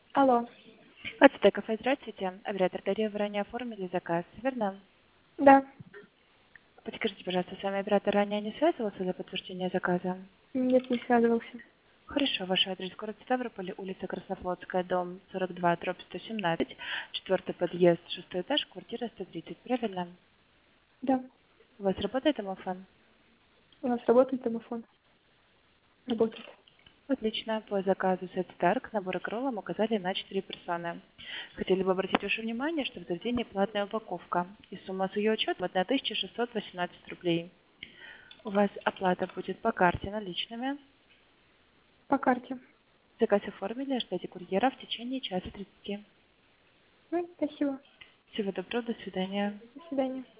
Алло. АЦТ кафе, здравствуйте. Оператор Дарья, вы ранее оформили заказ, верно? Да, Подскажите, пожалуйста, с вами оператор ранее не связывался для подтверждения заказа? нет, не связывался. Хорошо, ваш адрес город Ставрополь, улица Краснофлотская, дом 42, дробь 117, четвертый подъезд, шестой этаж, квартира 130, правильно? Да, У вас работает домофон? у нас работает домофон. Работает. Отлично. По заказу Set Star к набору кроллам указали на 4 персоны. Хотели бы обратить ваше внимание, что в заведении платная упаковка, и сумма с ее учетом 1618 рублей. У вас оплата будет по карте наличными. По карте. Заказ оформили, ждите курьера в течение часа 30. Ну, спасибо. Всего доброго, до свидания. До свидания.